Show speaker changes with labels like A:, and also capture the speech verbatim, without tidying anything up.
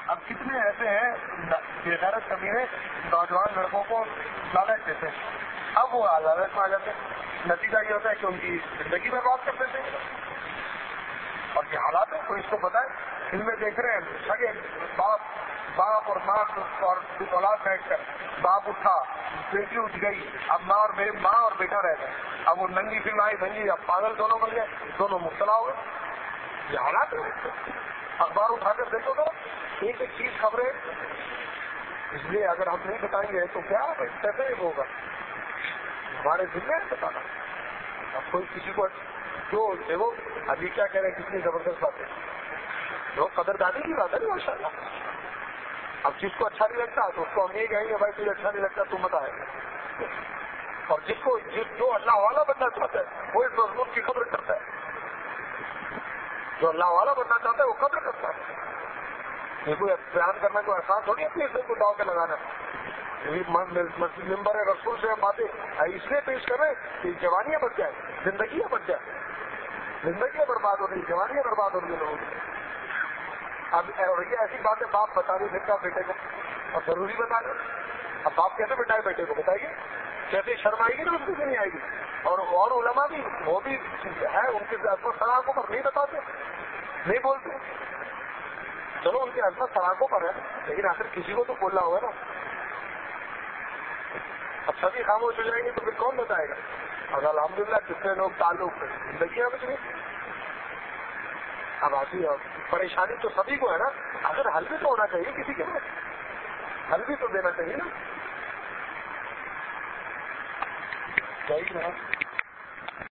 A: اب کتنے ایسے ہیں بے غیرت کمینے نوجوان لڑکوں کو لالچ دیتے ہیں، اب وہ لالچ میں آ جاتے ہیں، نتیجہ یہ ہوتا ہے کہ ان کی زندگی میں بات کر دیتے ہیں. اور یہ حالات ہے، کوئی اس کو بتائے. ان میں دیکھ رہے ہیں سگے باپ باپ اور ماں اور اولاد بیٹھ کر، باپ اٹھا، بیٹی اٹھ گئی، اب ماں اور ماں اور بیٹا رہ گئے، اب وہ ننگی فلم آئی ننگی، اب پاگل دونوں بن گئے، دونوں مبتلا ہو گئے. یہ حالات ہے. اخبار اٹھا کر دیکھو تو ایک ایک چیز خبریں. اس لیے اگر ہم نہیں بتائیں گے تو کیا کیسے ہوگا؟ ہمارے ذمہ ہے بتانا. اب کوئی کسی کو جو دیکھو ابھی کیا کہہ رہے ہیں، کتنی زبردست بات ہے، جو قدردانی کی بات ہے نا ماشاء اللہ. اب جس کو اچھا نہیں لگتا تو اس کو ہم یہ کہیں گے بھائی تجھے اچھا نہیں لگتا تو مت آئے. اور جس کو جس جو اللہ والا بننا چاہتا ہے وہ اس مضمون کی قدر کرتا ہے. جو اللہ والا بننا چاہتا ہے وہ قدر کرتا ہے. یہ کوئی بیان کرنا کوئی آسان تھوڑی اپنی عزت کو داؤ کے لگانا. ممبر رسول سے ہم باتیں اس لیے پیش کریں کہ جوانیاں بچ جائیں، زندگیاں بچ جائیں. زندگیاں برباد ہو رہی، جوانیاں برباد ہو رہی ہیں لوگوں کی. اب یہ ایسی باتیں باپ بتا نہیں سکتا بیٹے کو، اور ضروری بتا دیں. اب باپ کیسے بتائے بیٹے کو؟ بتائیے کیسے شرم آئے گی نا، ان کو نہیں آئے گی. اور اور علماء بھی وہ بھی ہے ان کے عظمت سراغوں پر نہیں بتاتے، نہیں بولتے. چلو ان کے عظمت سراغوں پر ہے لیکن آخر کسی کو تو بولنا ہوگا نا. اب سبھی خاموش ہو جائیں گے تو پھر کون بتائے گا؟ اور الحمدللہ کتنے لوگ تعلق زندگیاں بچ گئی. اب آتی پریشانی تو سبھی کو ہے نا. اگر حل بھی تو ہونا چاہیے، کسی کے پاس حل بھی تو دینا چاہیے نا. صحیح ہے.